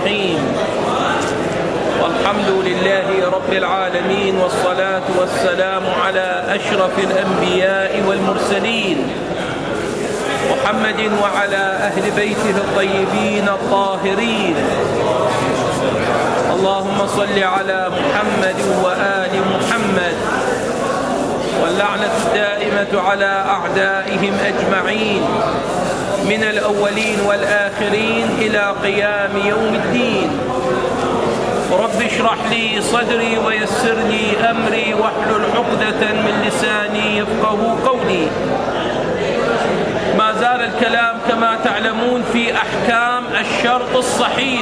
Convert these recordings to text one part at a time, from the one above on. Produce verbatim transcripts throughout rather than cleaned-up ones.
الرحيم. والحمد لله رب العالمين، والصلاة والسلام على أشرف الأنبياء والمرسلين محمد وعلى أهل بيته الطيبين الطاهرين. اللهم صل على محمد وآل محمد، واللعنة الدائمة على أعدائهم أجمعين من الأولين والآخرين إلى قيام يوم الدين. رب اشرح لي صدري ويسر لي أمري واحلل عقدة من لساني يفقهوا قولي. ما زال الكلام كما تعلمون في أحكام الشرط الصحيح،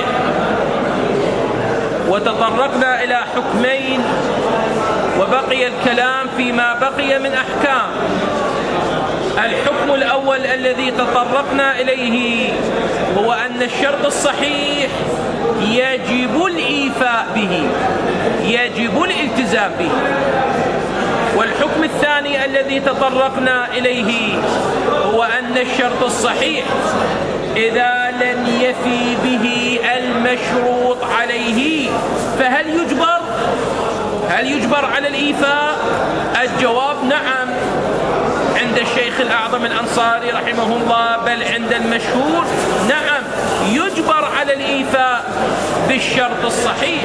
وتطرقنا إلى حكمين وبقي الكلام فيما بقي من أحكام. الحكم الأول الذي تطرقنا إليه هو أن الشرط الصحيح يجب الإيفاء به، يجب الالتزام به. والحكم الثاني الذي تطرقنا إليه هو أن الشرط الصحيح إذا لم يفي به المشروط عليه فهل يجبر؟ هل يجبر على الإيفاء؟ الجواب نعم عند الشيخ الأعظم الأنصاري رحمه الله، بل عند المشهور نعم يجبر على الإيفاء بالشرط الصحيح.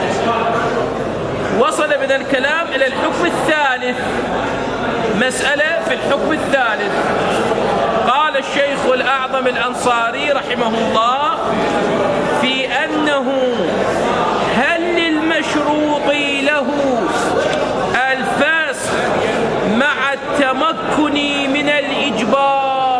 وصل من الكلام إلى الحكم الثالث، مسألة في الحكم الثالث. قال الشيخ الأعظم الأنصاري رحمه الله في أنه هل للمشروط له الفسخ مع التمكن من الإجبار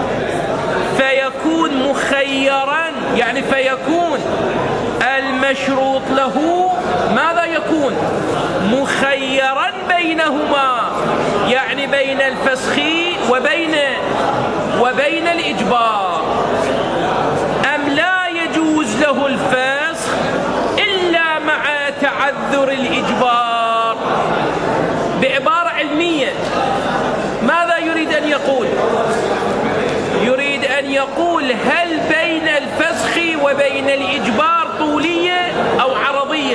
فيكون مخيرا، يعني فيكون المشروط له ماذا يكون؟ مخيرا بينهما، يعني بين الفسخ وبين وبين الإجبار، أم لا يجوز له الفسخ إلا مع تعذر الإجبار؟ بعبارة علمية ماذا يريد أن يقول؟ يريد أن يقول هل بين الفسخ وبين الإجبار طولية أو عرضية؟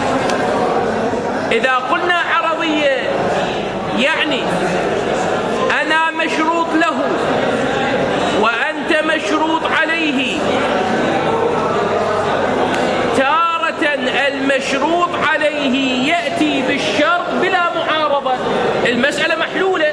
إذا قلنا عرضية يعني أنا مشروط له وأنت مشروط عليه، تارة المشروط عليه يأتي بالشرط بلا معارضة، المسألة محلولة.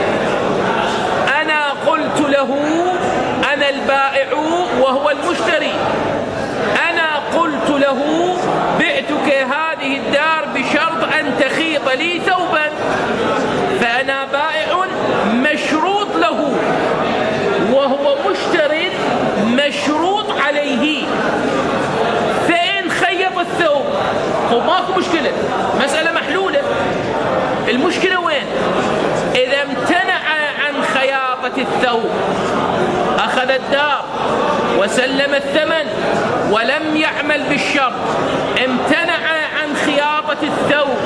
أنا قلت له أنا البائع وهو المشتري، أنا قلت له بعتك هذه الدار بشرط أن تخيط لي ثوبا، فأنا بائع مشروط له وهو مشتري مشروط عليه، فإن خيط الثوب هو ماكو مشكلة، مسألة محلولة. المشكلة وين؟ إذا امتنع عن خياطة الثوب، أخذ الدار وسلم الثمن ولم يعمل بالشرط، امتنع عن خياطة الثوب،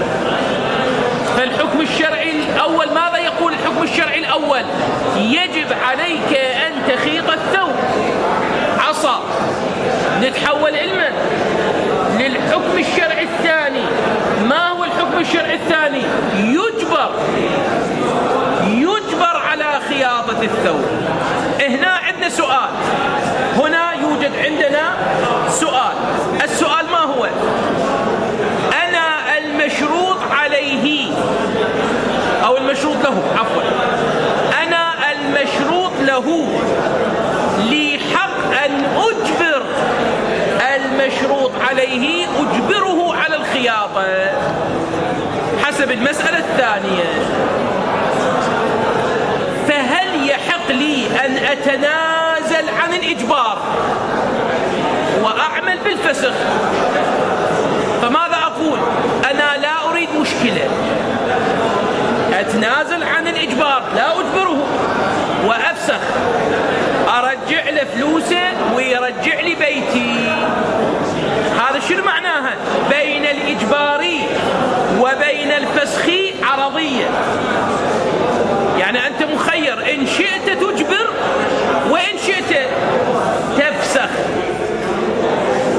فالحكم الشرعي الأول ماذا يقول؟ الحكم الشرعي الأول يجب عليك أن تخيط الثوب. عصا نتحول علما للحكم الشرعي الثاني. ما هو الحكم الشرعي الثاني؟ يجبر يجبر على خياطة الثوب. هنا عندنا سؤال، هنا يوجد عندنا سؤال. السؤال ما هو؟ أنا المشروط عليه أو المشروط له، عفوا، أنا المشروط له لي حق أن أجبر المشروط عليه، أجبره على الخياطة حسب المسألة الثانية. فهل يحق لي أن أتنازل عن الإجبار وأعمل بالفسخ؟ فماذا أقول؟ أنا لا أريد مشكلة، أتنازل عن الإجبار، لا أجبره وأفسخ، أرجع له فلوسه ويرجع لي بيتي. هذا شنو معناها؟ بين الإجباري وبين الفسخ عرضية، يعني أنت مخير، إن شئت تجبر وإن شئت تفسخ.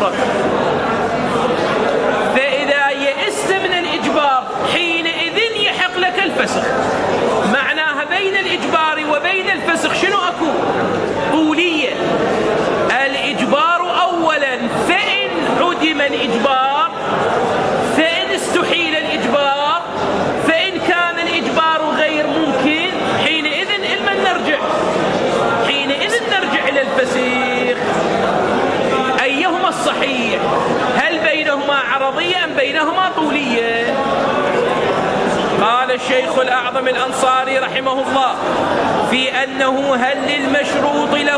تفرق. فإذا يئست من الإجبار حينئذ يحق لك الفسخ. معناها بين الإجبار وبين الفسخ شنو أكو؟ طولية. الإجبار أولا فإن عدم الإجبار، فإن استحيل الإجبار، فإن كان الإجبار غير ممكن حينئذ إلما نرجع حينئذ نرجع إلى الفسيخ. أيهما الصحيح؟ هل بينهما عرضية أم بينهما طولية؟ قال الشيخ الأعظم الأنصاري رحمه الله في أنه هل للمشروط له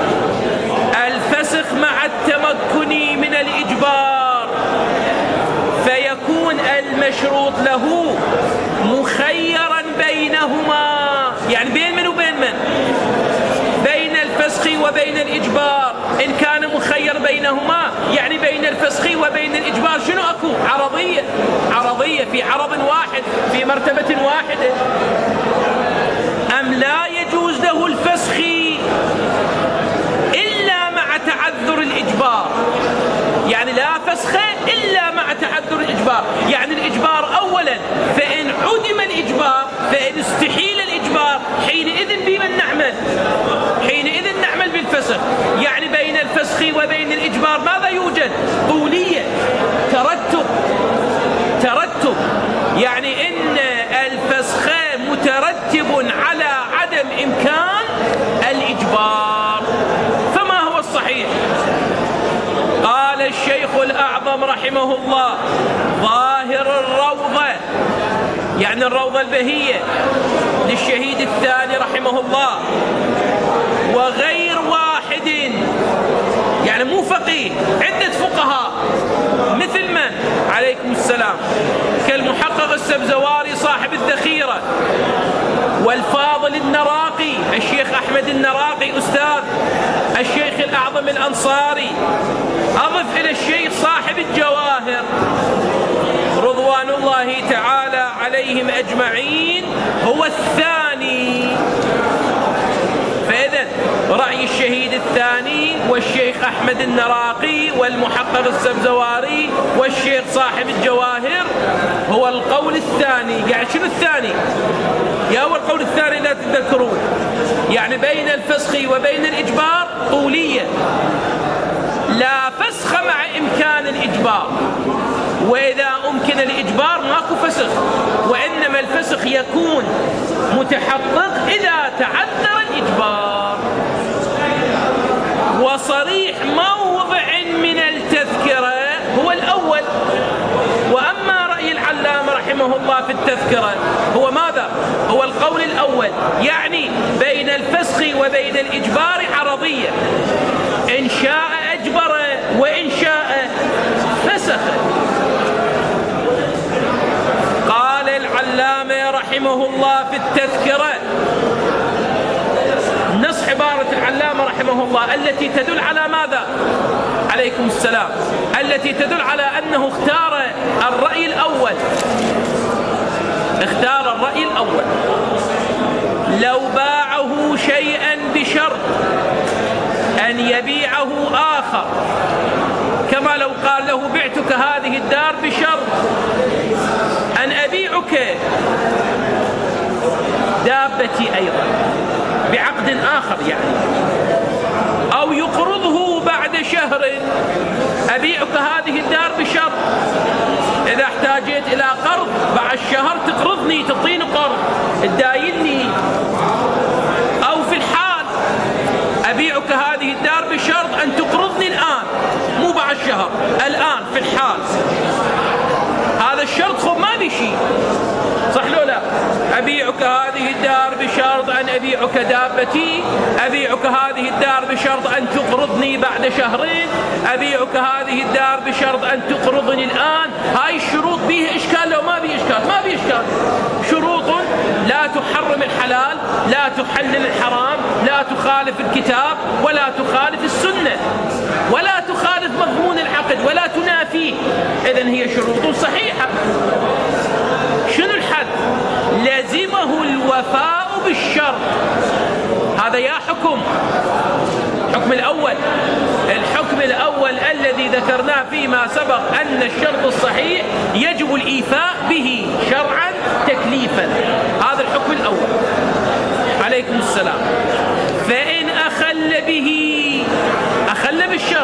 الفسخ مع التمكن من الإجبار، فيكون المشروط له مخيرا بينهما، يعني بين من وبين من؟ بين الفسخ وبين الإجبار. إن كان مخير بينهما يعني بين الفسخ وبين الإجبار شنو أكو؟ عرضية. عرضية في عرض واحد في مرتبة واحدة. أم لا يجوز له الفسخ إلا مع تعذر الإجبار، يعني لا فسخ إلا مع تعذر الإجبار. يعني الإجبار أولا فإن عدم الإجبار، فإن استحيل الإجبار حينئذ بمن نعمل؟ حينئذ نعمل بالفسخ. يعني بين الفسخ وبين الإجبار ماذا يوجد؟ طولية، ترتب. ترتب يعني إن الفسخ مترتب على عدم إمكان الإجبار. فما هو الصحيح؟ قال الشيخ الأعظم رحمه الله ظاهر الروضة، يعني الروضة البهية للشهيد الثاني رحمه الله، وغير واحد، يعني مو فقيه، عدة فقهاء مثل من؟ عليكم السلام، كالمحقق السبزواري صاحب الذخيرة، والفاضل النراقي الشيخ أحمد النراقي أستاذ الشيخ الأعظم الأنصاري، أضف إلى الشيخ صاحب الجواهر رضوان الله تعالى عليهم أجمعين هو الثاني. فإذا رأي الشهيد الثاني والشيخ أحمد النراقي والمحقق السبزواري والشيخ صاحب الجواهر هو القول الثاني. يعني شنو الثاني؟ يا هو القول الثاني لا تتذكرون، يعني بين الفسخ وبين الإجبار طولية، لا فسخ مع إمكان الإجبار، وإذا أمكن الإجبار ماكو فسخ، وإنما الفسخ يكون متحقق إذا تعذر الإجبار. وصريح موضع من التذكرة هو الأول. وأما رأي العلامة رحمه الله في التذكرة هو ماذا؟ هو القول الأول، يعني بين الفسخ وبين الإجبار عرضية، إن شاء أجبر وإن شاء فسخ. قال العلامة رحمه الله في التذكرة، نص عبارة العلامة رحمه الله التي تدل على ماذا؟ عليكم السلام، التي تدل على أنه اختار الرأي الأول. اختار الرأي الأول. لو باعه شيئا بشرط أن يبيعه آخر، كما لو قال له بعتك هذه الدار بشرط أن أبيعك دابتي أيضا بعقد آخر، يعني أو يقرضه بعد شهر، أبيعك هذه الدار بشرط إذا احتاجت إلى قرض بعد الشهر تقرضني، تعطيني قرض، تدايني. أو في الحال أبيعك هذه الدار بشرط أن تقرضني الآن، مو بعد الشهر، الآن في الحال. هذا الشرط خب ما بشي، صح لو لا؟ أبيعك هذه الدار بشرط أن أبيعك دابتي، أبيعك هذه الدار بشرط أن تقرضني بعد شهرين، أبيعك هذه الدار بشرط أن تقرضني الآن. هاي الشروط بيه إشكال لو ما بيه إشكال؟ ما بيه إشكال. شروط لا تحرم الحلال، لا تحلل الحرام، لا تخالف الكتاب ولا تخالف السنة، ولا تخالف مضمون العقد ولا تنافيه. إذن هي شروط صحيحة. شنو الحد؟ لزمه الوفاء بالشرط. هذا يا حكم حكم الأول. الحكم الأول الأول الذي ذكرناه فيما سبق أن الشرط الصحيح يجب الإيفاء به شرعا تكليفا. هذا الحكم الأول. عليكم السلام. فإن أخل به، أخل بالشرط،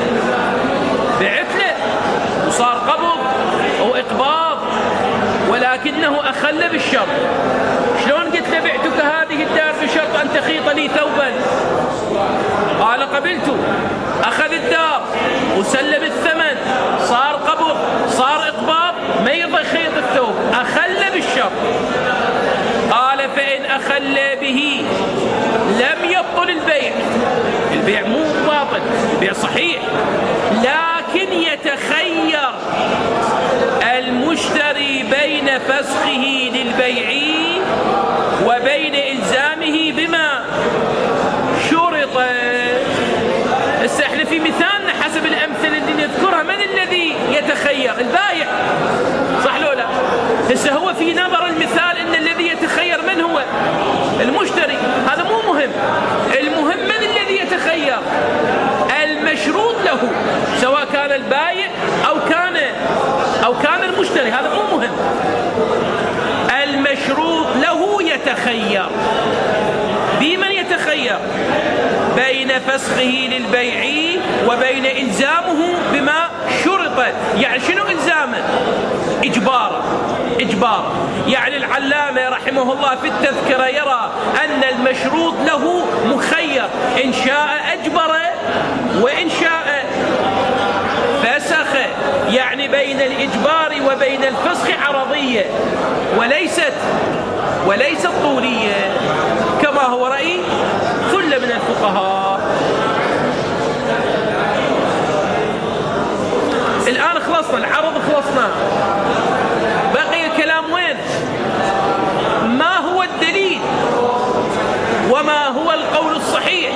بعتله وصار قبض أو إقباض ولكنه أخل بالشرط. شلون قلت له بعتك هذه الدار بشرط أن تخيط لي ثوبا؟ قال قبلت. أخذ الدار وسلم الثمن، صار قبض صار إقباض، ما يرضى يخيط الثوب، أخل بالشرط. قال فإن أخل به لم يبطل البيع. البيع مو باطل، البيع صحيح، لكن يتخير المشتري بين فسخه للبيع وبين إلزامه بما شرط. هسه احنا في مثالنا حسب الأمثلة اللي نذكرها من الذي يتخير؟ البائع، صح لو لا؟ هسه هو في نظر المثال ان الذي يتخير من هو؟ المشتري. هذا مو مهم، المهم من الذي يتخير؟ المشروط له، سواء كان البائع أو كان أو كان المشتري، هذا مو مهم. المشروط له يتخير. بمن يتخير؟ بين فسخه للبيع وبين إلزامه بما شرط. يعني شنو إلزامه؟ إجبار. إجبار يعني العلامة رحمه الله في التذكرة يرى أن المشروط له مخير، إن شاء أجبر وإن شاء فسخ. يعني بين الإجبار وبين الفسخ عرضية وليست وليست طولية، كما هو رأي ثلة من الفقهاء. الآن خلصنا العرض، خلصنا، بقي الكلام وين؟ ما هو الدليل وما هو القول الصحيح؟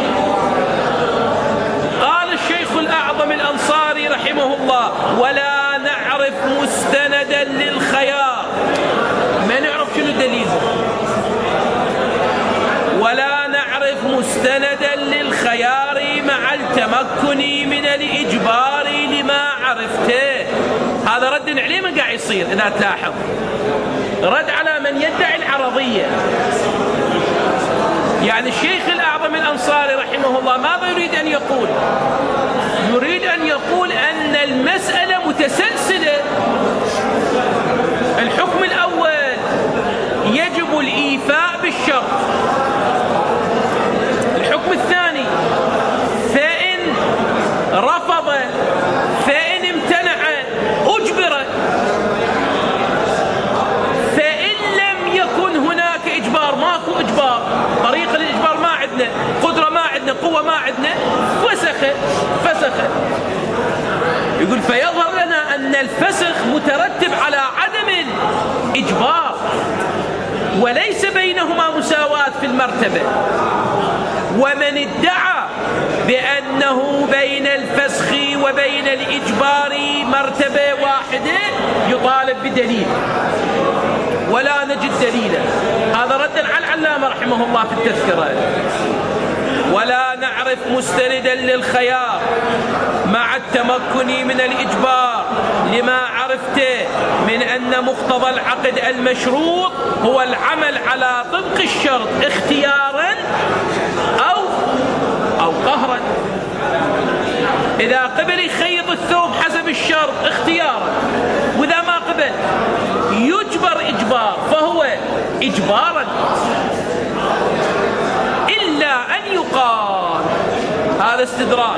قال الشيخ الأعظم الأنصاري رحمه الله: ولا نعرف مستندا للخيار. ما نعرف شنو الدليل، ولا نعرف مستندا للخيار مع التمكن من الإجبار لما عرفته. هذا رد عليه ما قاعد يصير إذا تلاحظ، رد على من يدعي العرضية. يعني الشيخ الأعظم الأنصاري رحمه الله ماذا يريد أن يقول؟ يريد أن يقول أن المسألة متسلسلة. الحكم الأول يجب الإيفاء بالشرط. الحكم الثاني فإن رفض، فإن امتنع أجبر. فإن لم يكن هناك إجبار، ماكو إجبار، طريقة للإجبار ما عندنا، قدرة ما عندنا، قوة ما عندنا، فسخ فسخ. يقول فيظهر لنا أن الفسخ مترتب على عدم الإجبار وليس بينهما مساواة في المرتبة. ومن ادعى بأنه بين الفسخ وبين الإجبار مرتبة واحدة يطالب بدليل، ولا نجد دليلا. هذا ردا على العلامة رحمه الله في التذكرة. ولا نعرف مستندا للخيار مع التمكن من الإجبار لما عرفته من أن مقتضى العقد المشروط هو العمل على طبق الشرط اختيارا أو أو قهرا. إذا قبل يخيط الثوب حسب الشرط اختيارا، وإذا ما قبل يجبر إجبار فهو إجبارا. إلا أن يقال، هذا استدراك،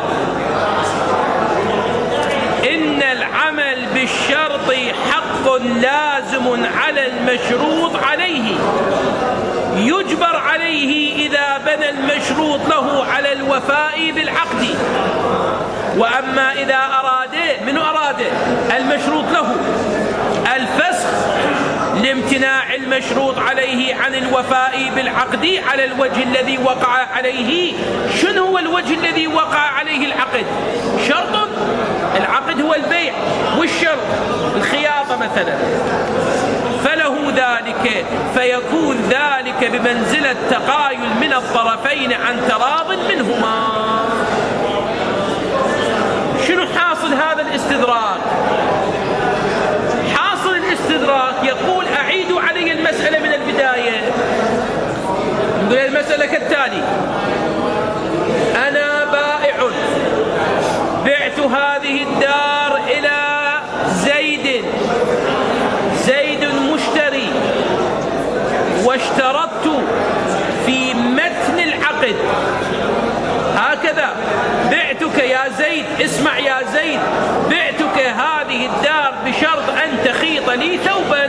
إن العمل بالشرط حق لازم على المشروط عليه، يجبر عليه إذا بنى المشروط له على الوفاء بالعقد. وأما إذا أراد، من أراد المشروط له الفسخ لامتناع المشروط عليه عن الوفاء بالعقد على الوجه الذي وقع عليه. شنو هو الوجه الذي وقع عليه العقد؟ شرط، العقد هو البيع، والشرط الخياطة مثلا، فله ذلك، فيكون ذلك بمنزلة تقايل من الطرفين عن تراض منهما. شنو زيد اسمع يا زيد بعتك هذه الدار بشرط أن تخيط لي ثوبا.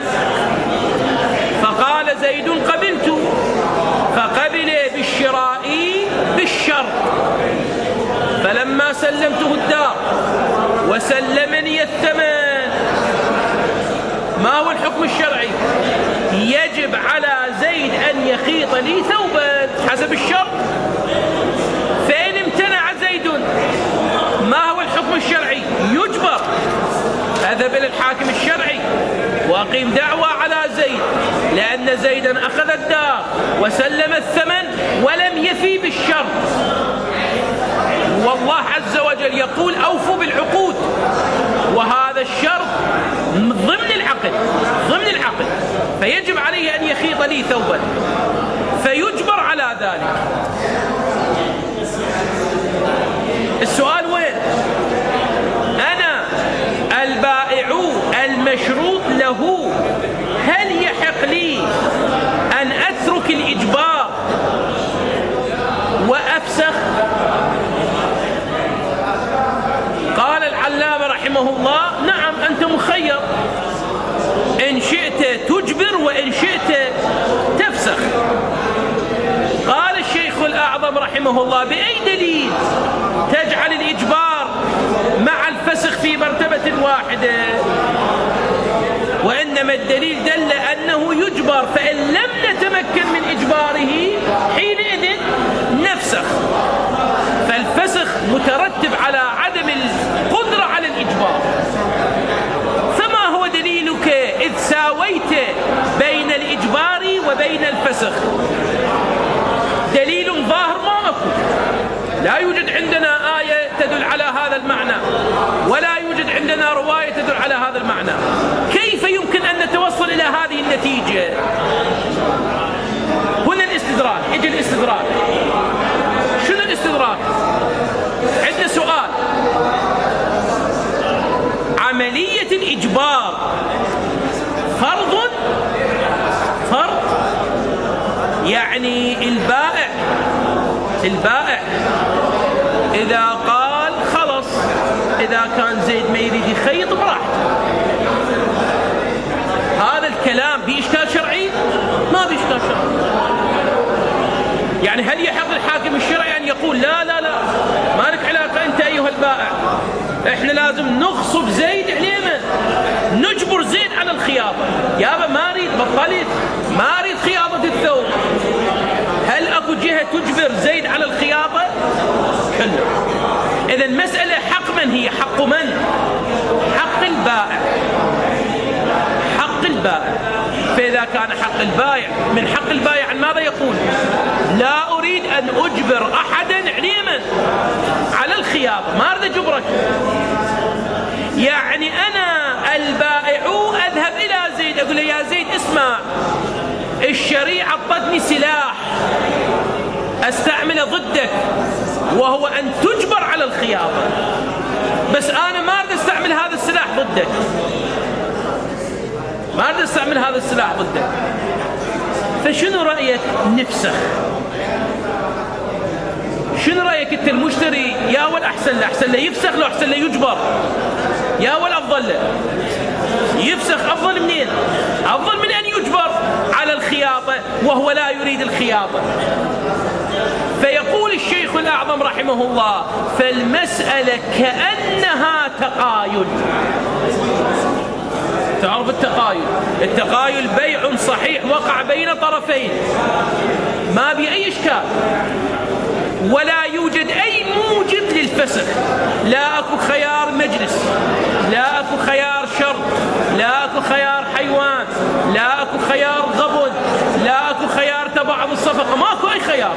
فقال زيد قبلت، فقبل بالشراء بالشرط. فلما سلمته الدار وسلمني الثمن، ما هو الحكم الشرعي؟ يجب على زيد أن يخيط لي ثوبا حسب الشرط. فإن امتنع زيد ما هو الحكم الشرعي؟ يجبر. أذهب إلى الحاكم الشرعي وأقيم دعوى على زيد، لأن زيدا أخذ الدار وسلم الثمن ولم يفي بالشرط. والله عز وجل يقول أوفوا بالعقود، وهذا الشرط ضمن العقد ضمن العقد فيجب عليه أن يخيط لي ثوبا، فيجبر على ذلك. السؤال وين؟ أنا البائع المشروط له هل يحق لي أن أترك الإجبار وأفسخ؟ قال العلامة رحمه الله نعم أنت مخير، إن شئت تجبر وإن شئت تفسخ. قال الشيخ الأعظم رحمه الله بأي دليل تجعل الإجبار مع الفسخ في مرتبة واحدة؟ وإنما الدليل دل أنه يجبر، فإن لم نتمكن من إجباره حينئذ نفسخ. فالفسخ مترتب على عدم القدرة على الإجبار. فما هو دليلك إذ ساويت بين الإجبار وبين الفسخ؟ دليل ظاهر ما أكو، لا يوجد عندنا آية تدل على هذا المعنى، ولا يوجد عندنا رواية تدل على هذا المعنى. كيف يمكن أن نتوصل إلى هذه النتيجة؟ هنا الاستدراك، اجي الاستدراك. شنو الاستدراك؟ عندنا سؤال: عملية الإجبار فرض فرض يعني البائع البائع إذا قال خلص إذا كان زيد ما يريد يخيط براحته، هذا الكلام بإشكال شرعي؟ ما بإشكال شرعي. يعني هل يحق الحاكم الشرعي أن يقول لا لا لا ما لك علاقة أنت أيها البائع، إحنا لازم نغصب زيد علينا، نجبر زيد على الخياطة؟ يابا ما أريد، بطلت، ما أريد خياطة الثوب. هل أكو جهة تجبر زيد على الخياطة؟ كله. إذا المسألة حق من هي؟ حق من؟ حق البائع، حق البائع. فإذا كان حق البائع من حق البائع ماذا يقول؟ لا أريد أن أجبر أحدا عليما على الخياطة، ما أريد أجبرك. يعني أنا البائع أذهب إلى زيد أقول له يا زيد اسمع، الشريعة أعطتني سلاح أستعمله ضدك، وهو أن تجبر على الخياطة، بس أنا ما أريد أستعمل هذا السلاح ضدك، ما أريد أستعمل هذا السلاح ضدك. فشنو رأيك نفسخ؟ شنو رأيك أنت المشتري؟ يا ولا أحسن له؟ أحسن له يفسخ لو أحسن له يجبر؟ يا ولا أفضل له يفسخ؟ أفضل منين؟ أفضل من أن يجبر على الخياطة وهو لا يريد الخياطة. فيقول الشيخ الأعظم رحمه الله: فالمسألة كأنها تقايل. تعرف التقايل؟ التقايل بيع صحيح وقع بين طرفين ما بأي إشكال، ولا يوجد أي موجب للفسخ. لا أكو خيار مجلس، لا أكو خيار شرط، لا أكو خيار حيوان، لا أكو خيار غبن، لا أكو خيار تبعض الصفقة، ما أكو أي خيار.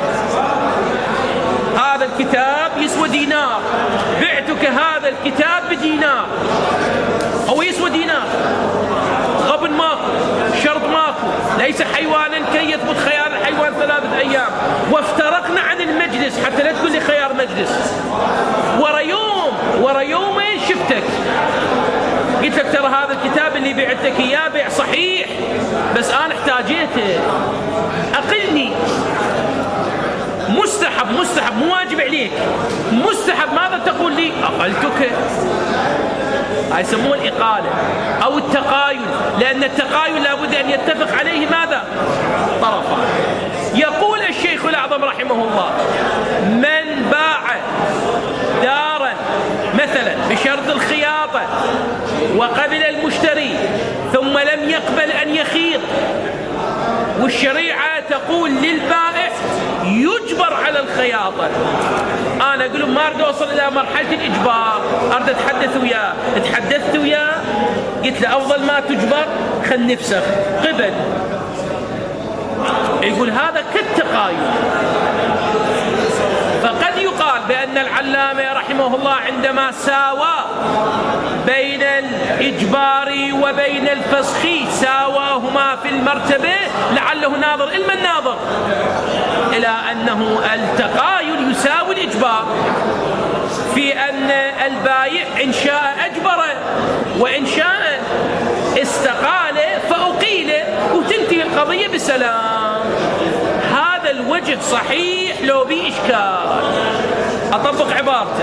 هذا الكتاب يسوى دينار، بعتك هذا الكتاب بدينار، هو يسوى دينار. غبن ماكو، شرط ماكو، ليس حيوانا كي يثبت خيار الحيوان ثلاثة أيام. وافترقنا عن المجلس، حتى لا تقول لي خيار مجلس. ورا يوم ورا يومين شفتك قلت لك ترى هذا الكتاب اللي بعتك إياه بيع صحيح، بس أنا احتاجيته، أقلني. مستحب مستحب مو واجب عليك، مستحب. ماذا تقول لي؟ قلتك هاي يسموه الإقالة أو التقايل، لأن التقايل لابد أن يتفق عليه ماذا؟ طرفان. يقول الشيخ الأعظم رحمه الله: من باع دارا مثلا بشرط الخياطة وقبل المشتري ثم لم يقبل أن يخيط، والشريعة تقول للبائع يجبر على الخياطة، أنا أقول ما أريد أوصل إلى مرحلة الإجبار، أريد أتحدث وياه، تحدثت وياه قلت له أفضل ما تجبر خل نفسخ قبل. يقول هذا كالتقايل. فقد يقال بأن العلامة رحمه الله عندما ساوى بين الإجبار وبين الفسخ ساواهما في المرتبة، لعله ناظر علم الناظر إلى أنه التقايل يساوي الإجبار، في أن البايع إن شاء أجبر وإن شاء استقال فأقيل وتنتهي القضية بسلام. هذا الوجه صحيح لو بي إشكال. أطبق عبارته: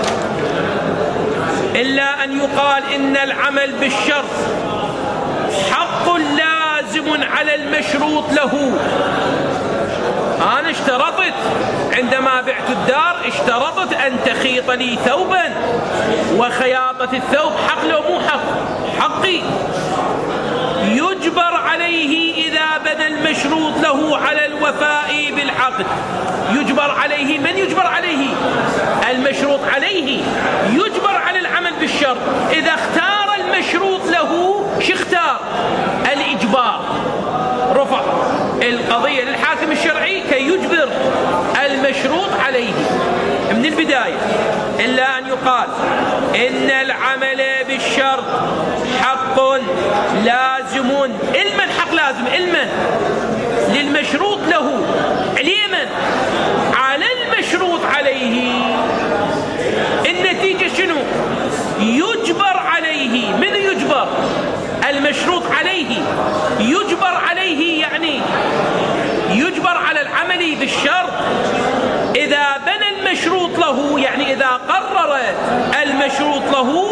إلا أن يقال إن العمل بالشرط حق لازم على المشروط له. أنا اشترطت عندما بعت الدار، اشترطت أن تخيط لي ثوبا، وخياطة الثوب حق لو مو حق؟ حقي. يجبر عليه إذا بنى المشروط له على الوفاء بالعقد. يجبر عليه، من يجبر عليه؟ المشروط عليه يجبر على العمل بالشرط. إذا اختار المشروط له شو اختار؟ الإجبار. رفع القضية للحاكم الشرعي كي يجبر المشروط عليه من البداية. إلا أن يقال إن العمل بالشرط حق لازم، علما حق لازم، علما للمشروط له، علما على المشروط عليه. النتيجة شنو؟ يجبر عليه. من يجبر؟ المشروط عليه. يجبر عليه يعني يجبر على العمل بالشرط إذا بنى المشروط له، يعني إذا قرر المشروط له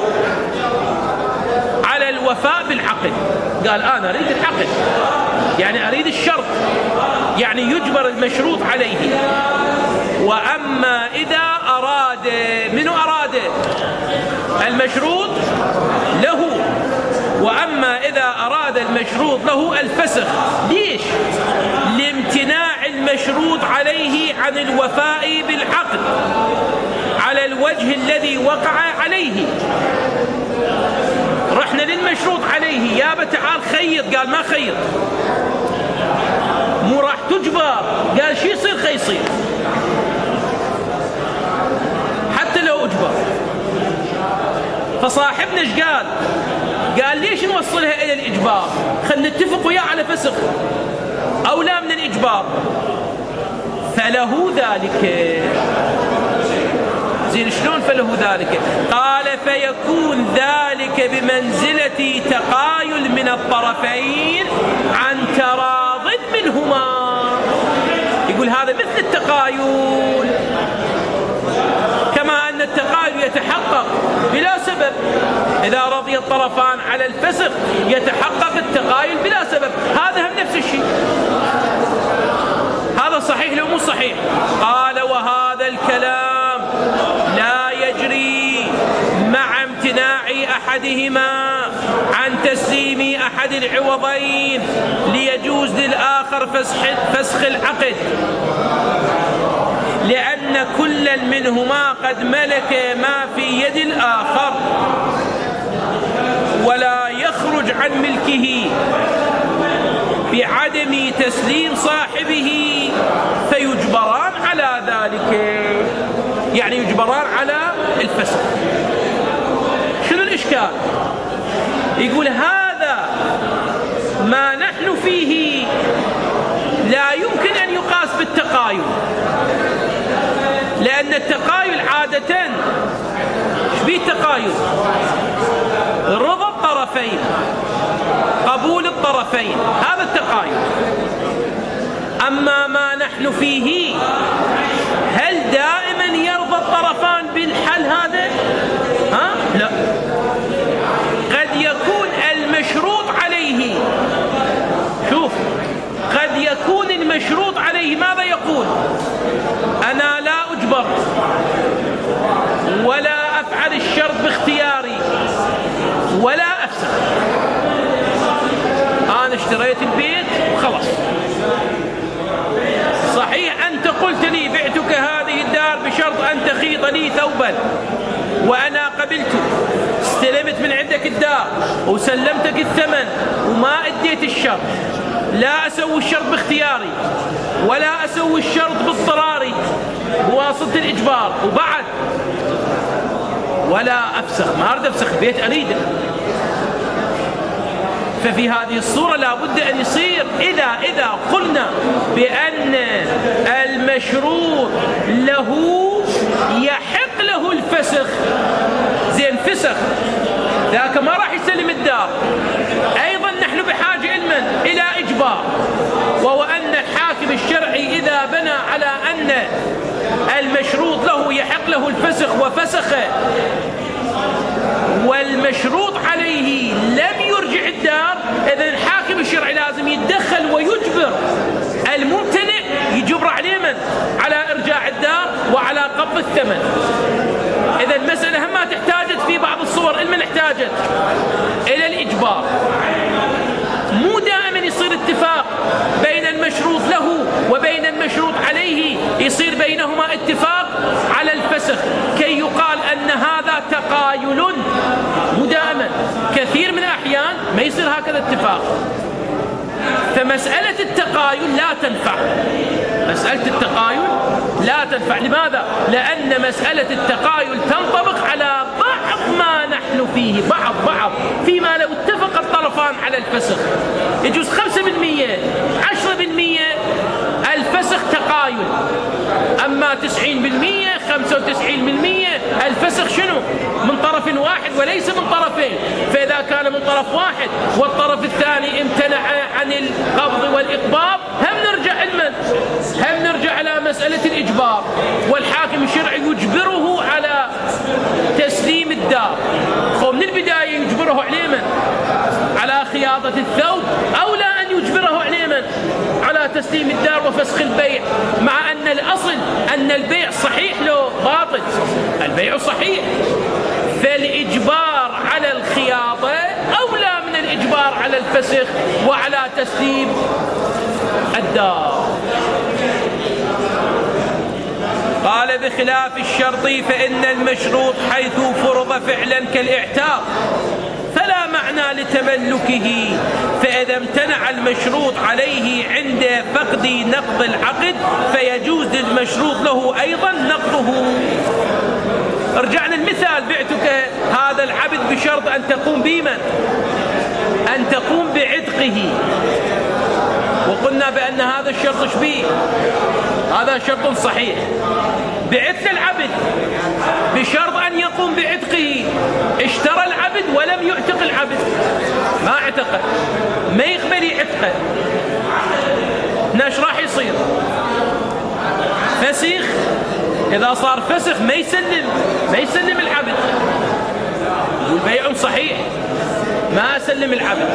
على الوفاء بالعقد. قال أنا أريد العقد، يعني أريد الشرط، يعني يجبر المشروط عليه. وأما إذا أراد، منو أراد؟ المشروط له. وأما إذا أراد المشروط له الفسخ. ليش؟ لامتناع المشروط عليه عن الوفاء بالعقد على الوجه الذي وقع عليه. رحنا للمشروط عليه: يابا تعال خيط. قال ما خيط. مو راح تجبر. قال شي يصير خي يصير حتى لو اجبر. فصاحبنا ايش قال؟ قال ليش نوصلها الى الاجبار؟ خلينا نتفق وياه على فسخ او لا من الاجبار. فله ذلك. زين شلون فله ذلك؟ قال فيكون ذلك بمنزلة تقايل من الطرفين عن تراض منهما. يقول هذا مثل التقايل، كما أن التقايل يتحقق بلا سبب. إذا رضي الطرفان على الفسخ يتحقق التقايل بلا سبب. هذا هم نفس الشيء. هذا صحيح لو مو صحيح؟ قال وهذا الكلام لا يجري مع امتناع أحدهما عن تسليم أحد العوضين ليجوز للآخر فسخ, فسخ العقد، لأن كل منهما قد ملك ما في يد الآخر ولا يخرج عن ملكه بعدم تسليم صاحبه، فيجبران على ذلك، يعني يجبران على الفسخ. شنو الإشكال؟ يقول هذا ما نحن فيه لا يمكن أن يقاس بالتقايل، لأن التقايل عادة شبيه التقايل؟ رضا الطرفين، قبول الطرفين، هذا التقايل. أما ما نحن فيه هل دائما يرضى الطرفان بالحل هذا؟ ها؟ وأنا قبلت استلمت من عندك الدار وسلمتك الثمن وما أديت الشرط، لا أسوي الشرط باختياري ولا أسوي الشرط باضطراري بواسطة الإجبار، وبعد ولا أفسخ، ما أريد أفسخ البيت أريده. ففي هذه الصورة لا بد أن يصير إذا إذا قلنا بأن المشروط له يحق له الفسخ، زين فسخ ذاك ما راح يسلم الدار، أيضا نحن بحاجة علما إلى إجبار، وهو أن الحاكم الشرعي إذا بنى على أن المشروط له يحق له الفسخ وفسخ والمشروط عليه لم يرجع الدار، إذن الحاكم الشرعي لازم يتدخل ويجبر الممتنع، يجبر عليه من؟ على إرجاع الدار وعلى قبض الثمن. إذن المسألة هم ما تحتاجت في بعض الصور المن احتاجت إلى الإجبار. مو دائما يصير اتفاق بين المشروط له وبين المشروط عليه، يصير بينهما اتفاق على الفسخ كي يقال أن هذا تقايل. مو دائما، كثير من الأحيان ما يصير هكذا اتفاق. فمسألة التقايل لا تنفع، مسألة التقايل لا تنفع. لماذا؟ لأن مسألة التقايل تنطبق على بعض ما نحن فيه، بعض بعض فيما لو اتفق الطرفان على الفسخ يجوز خمسة بالمئة عشرة بالمئة الفسخ تقايل، أما تسعين بالمئة خمسة وتسعين بالمئة الفسخ شنو؟ من طرف واحد وليس من طرفين. فإذا كان من طرف واحد والطرف الثاني امتنع عن القبض والإقباض، هم نرجع علما هم نرجع على مسألة الإجبار، والحاكم الشرعي يجبره على تسليم الدار. خو من البداية يجبره على من؟ على خياطة الثوب، أو لا أن يجبره على من؟ على تسليم الدار وفسخ البيع، مع أن الأصل أن البيع صحيح لو باطل، البيع صحيح. فالإجبار على الخياطة أولى من الإجبار على الفسخ وعلى تسليم الدار. قال بخلاف الشرط فإن المشروط حيث فرض فعلا كالاعتاق فلا معنى لتملكه، فإذا امتنع المشروط عليه عند فقد نقض العقد فيجوز للمشروط له أيضا نقضه. رجعنا المثال، بعتك هذا العبد بشرط أن تقوم بمن؟ أن تقوم بعتقه، وقلنا بأن هذا الشرط شبيه، هذا شرط صحيح. بعت العبد بشرط أن يقوم بعتقه، اشترى العبد ولم يعتق العبد، ما اعتقه، ما يقبل يعتقه، ناش راح يصير؟ فسخ. إذا صار فسخ ما يسلم ما يسلم العبد، والبيع صحيح، ما أسلم العبد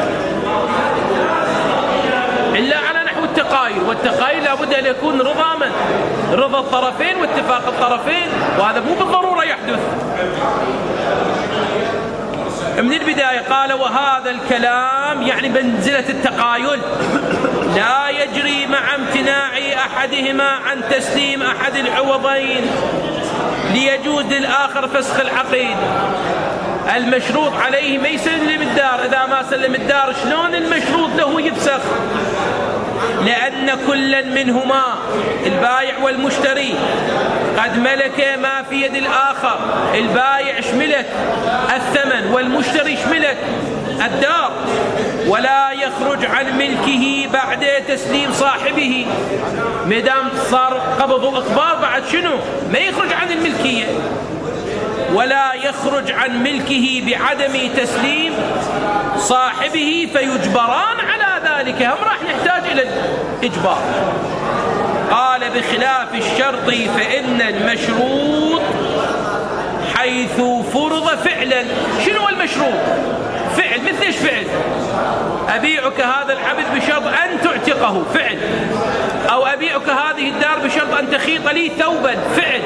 إلا على نحو التقايل، والتقايل لابد أن يكون رضا من؟ رضا الطرفين واتفاق الطرفين، وهذا مو بالضرورة يحدث. من البداية قال وهذا الكلام يعني بمنزلة التقايل لا يجري مع امتناع أحدهما عن تسليم أحد العوضين ليجوز للآخر فسخ العقد. المشروط عليه ما يسلم الدار، إذا ما سلم الدار شلون المشروط له يفسخ؟ لأن كلا منهما البايع والمشتري قد ملك ما في يد الآخر، البايع شملك الثمن والمشتري شملك الدار، ولا يخرج عن ملكه بعد تسليم صاحبه. مدام صار قبض وإقباض بعد شنو؟ ما يخرج عن الملكية، ولا يخرج عن ملكه بعدم تسليم صاحبه فيجبران على ذلك، هم راح نحتاج إلى الإجبار. قال بخلاف الشرط فإن المشروط حيث فرض فعلا. شنو المشروط؟ فعل. مثل ايش فعل؟ أبيعك هذا العبد بشرط أن تعتقه، فعل. أو أبيعك هذه الدار بشرط أن تخيط لي ثوبا، فعل.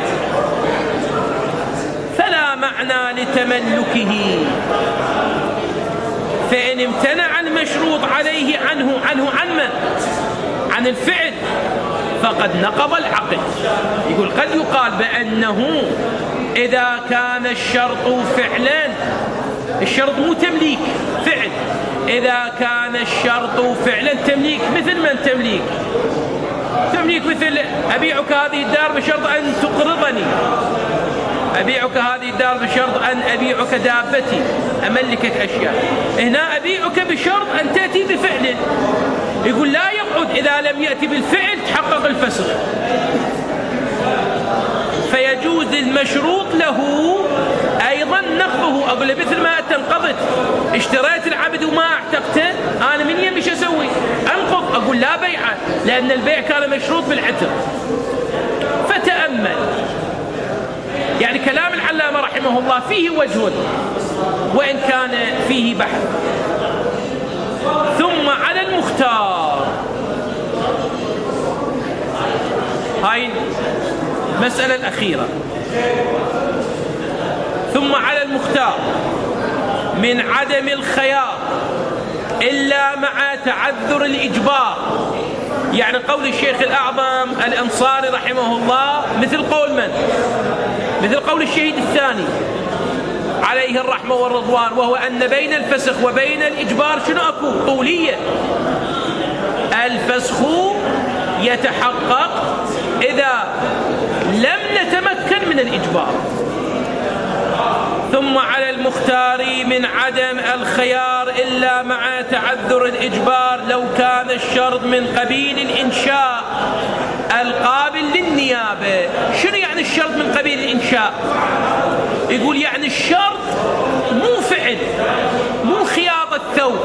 فلا معنى لتملكه، فإن امتنع المشروط عليه عنه عنه عن من؟ عن الفعل فقد نقض العقد. يقول قد يقال بأنه إذا كان الشرط فعلا، الشرط مو تمليك، فعل. إذا كان الشرط فعلا تمليك، مثل من تمليك؟ تمليك مثل أبيعك هذه الدار بشرط أن تقرضني، أبيعك هذه الدار بشرط أن أبيعك دابتي، أملكك أشياء. هنا أبيعك بشرط أن تأتي بفعل. يقول لا يقعد إذا لم يأتي بالفعل تحقق الفسخ. فيجوز المشروط له أيضا نقضه. أقول له مثل ما تنقضت، اشتريت العبد وما اعتقته، أنا من يم ايش أسوي؟ أنقض. أقول لا بيعه، لأن البيع كان مشروط بالعتق. فتأمل، يعني كلام العلامة رحمه الله فيه وجه وإن كان فيه بحث. ثم على المختار، هاي المسألة الأخيرة. ثم على المختار من عدم الخيار إلا مع تعذر الإجبار، يعني قول الشيخ الأعظم الأنصاري رحمه الله مثل قول من؟ مثل قول الشهيد الثاني عليه الرحمة والرضوان، وهو أن بين الفسخ وبين الإجبار شنو أكو؟ طولية. الفسخ يتحقق إذا لم نتمكن من الإجبار. ثم على المختار من عدم الخيار إلا مع تعذر الإجبار لو كان الشرط من قبيل الإنشاء القابل للنيابة. شنو يعني الشرط من قبيل الإنشاء؟ يقول يعني الشرط مو فعل، مو خياط الثوب،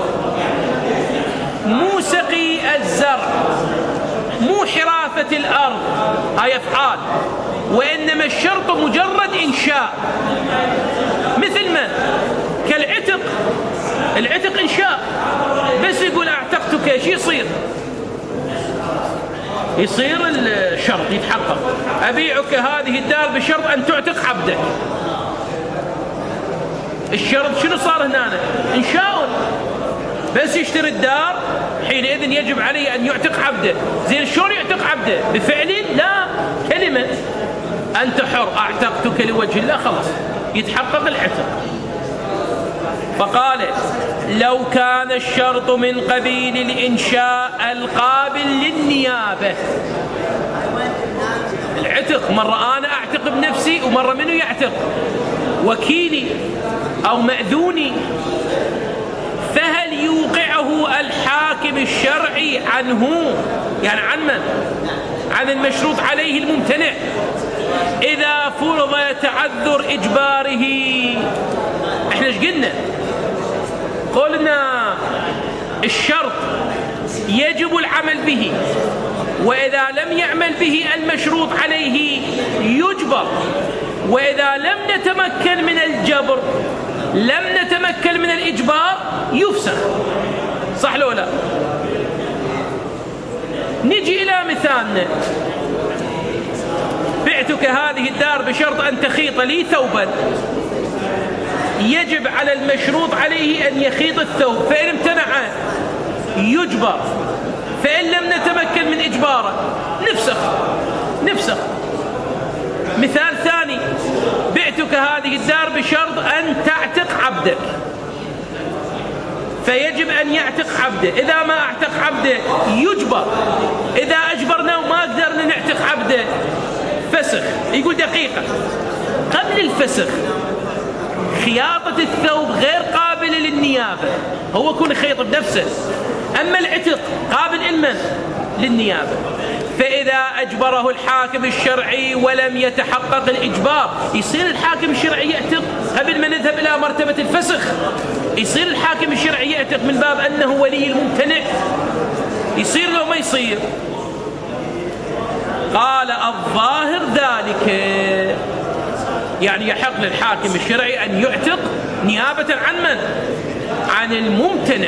مو سقي الزرع، مو حرافة الأرض، هاي أفعال، وإنما الشرط مجرد إنشاء. مثل من؟ كالعتق، العتق إنشاء. بس يقول أعتقتك، شو يصير؟ يصير الشرط يتحقق. أبيعك هذه الدار بشرط أن تعتق عبدك. الشرط شنو صار هنا؟ إنشاء. بس يشتري الدار حينئذ يجب عليه أن يعتق عبده. زين شلون يعتق عبده؟ بفعل؟ لا، كلمة أنت حر، أعتقتك لوجه الله، خلاص يتحقق العتق. فقال لو كان الشرط من قبيل الإنشاء القابل للنيابة. العتق مرة أنا أعتق بنفسي، ومرة منو يعتق؟ وكيلي أو مأذوني. فهل يوقعه الحاكم الشرعي عنه، يعني عن من؟ عن المشروط عليه الممتنع إذا فرض تعذر إجباره؟ احنا ايش قلنا؟ قلنا الشرط يجب العمل به، وإذا لم يعمل به المشروط عليه يجبر، وإذا لم نتمكن من الجبر، لم نتمكن من الإجبار، يفسخ. صح لو لا؟ نجي إلى مثالنا. بعتك هذه الدار بشرط أن تخيط لي ثوبا، يجب على المشروط عليه أن يخيط الثوب، فإن امتنع يجبر، فإن لم نتمكن من إجباره نفسخ نفسخ. مثال ثاني، بعتك هذه الدار بشرط أن تعتق عبدك، فيجب أن يعتق عبده. إذا ما اعتق عبده يجبر، إذا أجبرنا وما قدرنا نعتق عبده فسخ. يقول دقيقة، قبل الفسخ خياطة الثوب غير قابلة للنيابة، هو يكون يخيط بنفسه. أما العتق قابل لمن؟ للنيابة. فإذا أجبره الحاكم الشرعي ولم يتحقق الإجبار، يصير الحاكم الشرعي يعتق قبل ما نذهب إلى مرتبة الفسخ. يصير الحاكم الشرعي يعتق من باب أنه ولي الممتنع. يصير لو ما يصير؟ قال الظاهر ذلك، يعني يحق للحاكم الشرعي أن يعتق نيابة عن من؟ عن الممتنع،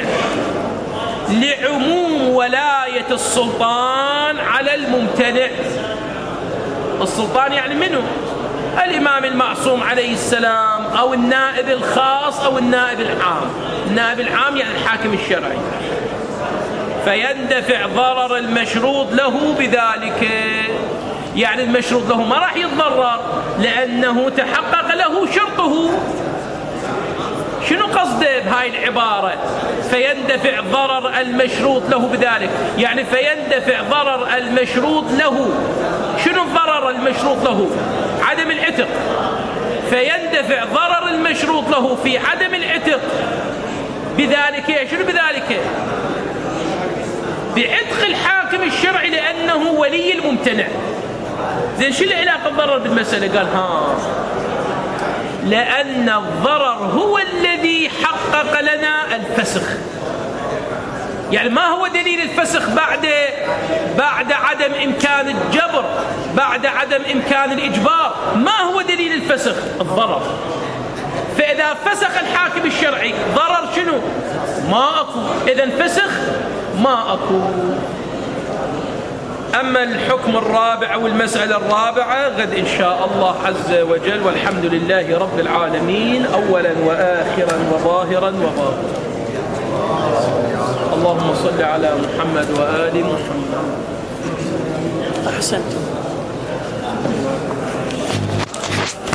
لعموم ولاية السلطان على الممتنع. السلطان يعني منه؟ الإمام المعصوم عليه السلام، أو النائب الخاص، أو النائب العام. النائب العام يعني الحاكم الشرعي. فيندفع ضرر المشروط له بذلك. يعني المشروط له ما راح يتضرر لأنه تحقق له شرطه. شنو قصده بهاي العبارة؟ فيندفع ضرر المشروط له بذلك، يعني فيندفع ضرر المشروط له. شنو الضرر المشروط له؟ عدم العتق. فيندفع ضرر المشروط له في عدم العتق بذلك. شنو بذلك؟ بعتق الحاكم الشرعي لأنه ولي الممتنع. زين شو العلاقة الضرر بالمسألة؟ قال ها لأن الضرر هو الذي حقق لنا الفسخ. يعني ما هو دليل الفسخ بعد بعد عدم إمكان الجبر، بعد عدم إمكان الإجبار؟ ما هو دليل الفسخ؟ الضرر. فإذا فسخ الحاكم الشرعي ضرر شنو؟ ما أكو. إذن فسخ ما أكو. أما الحكم الرابع والمسألة الرابعة غد إن شاء الله عز وجل، والحمد لله رب العالمين أولا وآخرا وظاهرا وباطنا. اللهم صل على محمد وآل محمد. أحسنتم.